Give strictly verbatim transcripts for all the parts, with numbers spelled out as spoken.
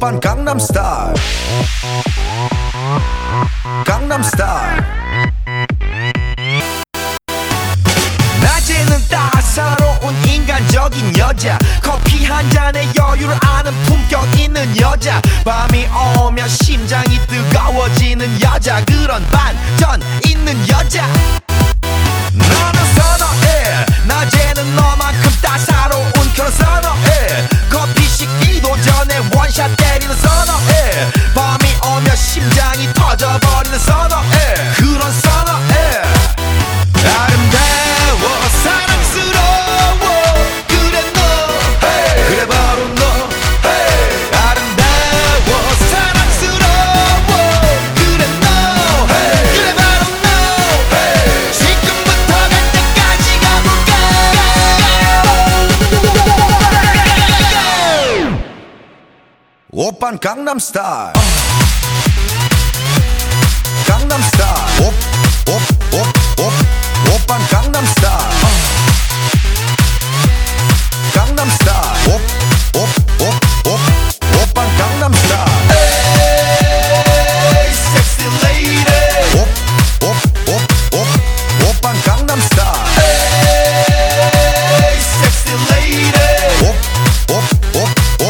오빤 강남스타일 강남스타일 낮에는 따사로운 인간적인 여자 커피 한 잔에 여유를 아는 품격 있는 여자 밤이 오면 심장이 뜨거워지는 여자 그런 반전 있는 여자 너는 선호해 낮에는 너만큼 따사로운 그런 선호해 커피 식기도 전에 원샷 때리는 선호해 밤이 오면 심장이 터져버리는 선호해 그런 선호해 아름다워 사랑스러워 그래 너 hey. 그래 바로 너 hey. 아름다워 사랑스러워 그래 너 hey. 그래 바로 너 hey. 지금부터 갈 때까지 가볼까 오빤 강남스타일 강남스타일 오, 오, 오, 오, 오빤 강남스타일 강남스타일 오, 오, 오, 오, 오빤 강남스타일 에이 섹시 레이디 오, 오, 오, 오, 오빤 강남스타일 에이 섹시 레이디 오, 오, 오, 오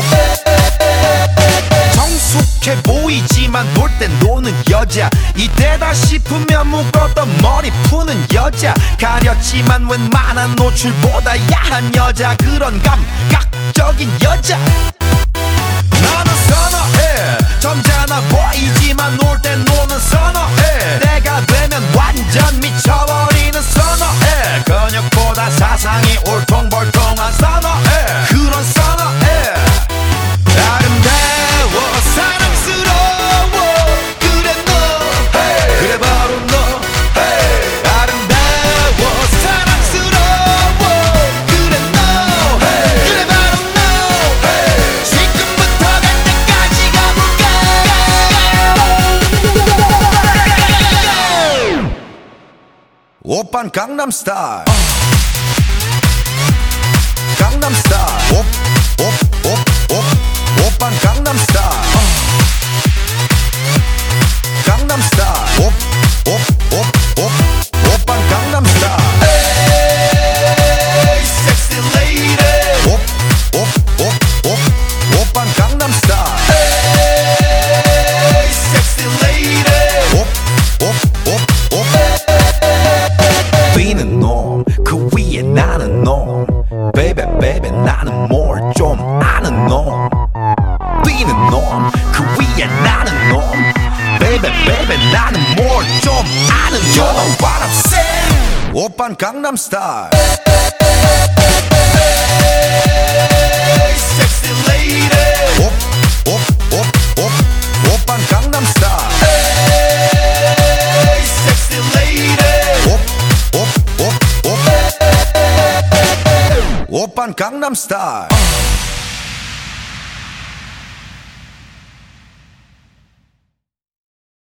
성숙해 보이지만 놀 땐 노는 여자 이때다 싶으면 묶었던 머리 푸는 여자 가렸지만 웬만한 노출보다 야한 여자 그런 감각적인 여자 너는 선호해 점잖아 보이지만 놀 땐 노는 선호해 내가 되면 완전 미쳐버리는 선호해 근육보다 사상이 울퉁불퉁한 선호해 그런 선호해 아름다워 사랑스러워 그래 너 hey. 그래 바로 너 hey. 아름다워 사랑스러워 그래 너 hey. 그래 바로 너 hey. 지금부터 갈 때까지 가볼까 오빤 강남스타일 강남스타일 오, 오, 오, 오, 오빤 강남스타일 강남스타일 오, 오, 오, 오, 오빤 강남스타일 에이 섹시 레이디 오, 오, 오, 오, 오빤 강남스타일 에이 섹시 레이디 오, 오, 오, 오 뛰는 놈 그 위에 나는 놈 베이베 베이베 나는 뭘 좀 아는 놈 뛰는 놈 그 위에 나는 놈 베이베 베이베 나는 뭘 좀 아는 놈 You know what I'm saying 오빤 강남스타일 Hey sexy lady 오, 오, 오, 오, 오빤 강남스타일 Hey sexy lady 오, 오, 오, 오 오빤 강남스타일